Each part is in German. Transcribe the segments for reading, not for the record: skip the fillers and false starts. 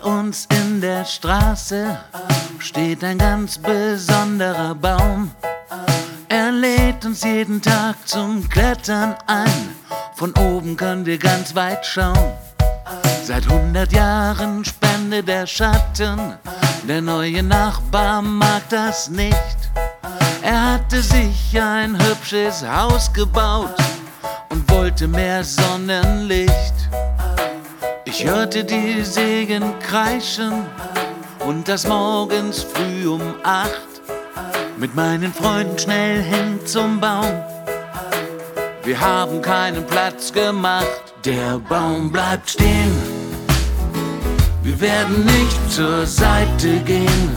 uns in der Straße steht ein ganz besonderer Baum. Er lädt uns jeden Tag zum Klettern ein. Von oben können wir ganz weit schauen. Seit 100 Jahren spendet der Schatten. Der neue Nachbar mag das nicht. Er hatte sich ein hübsches Haus gebaut und wollte mehr Sonnenlicht. Ich hörte die Segel kreischen und das morgens früh um 8. Mit meinen Freunden schnell hin zum Baum. Wir haben keinen Platz gemacht. Der Baum bleibt stehen. Wir werden nicht zur Seite gehen.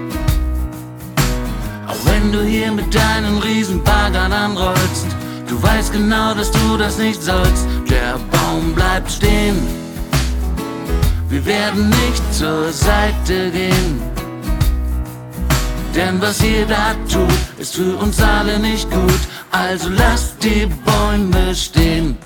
Auch wenn du hier mit deinen Riesenbaggern anrollst, du weißt genau, dass du das nicht sollst. Der Baum bleibt stehen. Wir werden nicht zur Seite gehen. Denn was ihr da tut, ist für uns alle nicht gut. Also lasst die Bäume stehen.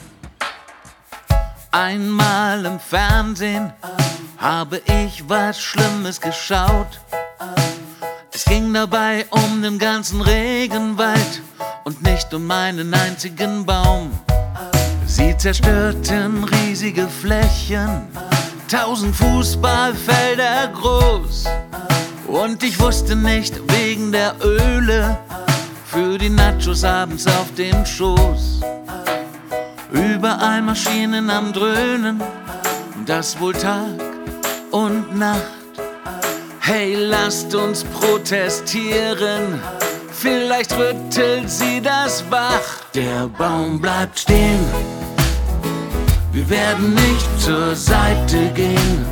Einmal im Fernsehen habe ich was Schlimmes geschaut. Es ging dabei um den ganzen Regenwald und nicht um einen einzigen Baum. Sie zerstörten riesige Flächen, 1000 Fußballfelder groß. Und ich wusste nicht wegen der Öle für die Nachos abends auf dem Schoß. Überall Maschinen am Dröhnen, das wohl Tag und Nacht. Hey, lasst uns protestieren, vielleicht rüttelt sie das wach. Der Baum bleibt stehen, wir werden nicht zur Seite gehen.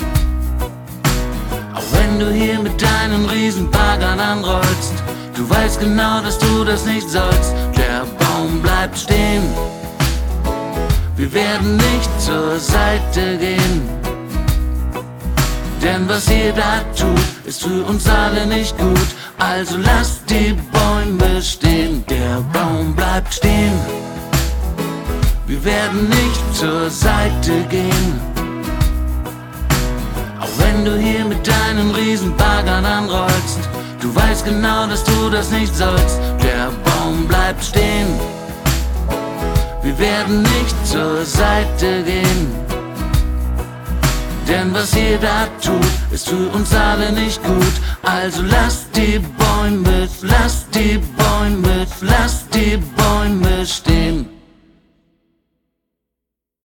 Auch wenn du hier mit deinen Riesenbaggern anrollst, du weißt genau, dass du das nicht sollst. Der Baum bleibt stehen. Wir werden nicht zur Seite gehen. Denn was ihr da tut, ist für uns alle nicht gut. Also lasst die Bäume stehen. Der Baum bleibt stehen. Wir werden nicht zur Seite gehen. Auch wenn du hier mit deinen Riesenbaggern anrollst, du weißt genau, dass du das nicht sollst. Der Baum bleibt stehen. Wir werden nicht zur Seite gehen. Denn was ihr da tut, ist für uns alle nicht gut. Also lasst die Bäume, lasst die Bäume, lasst die Bäume.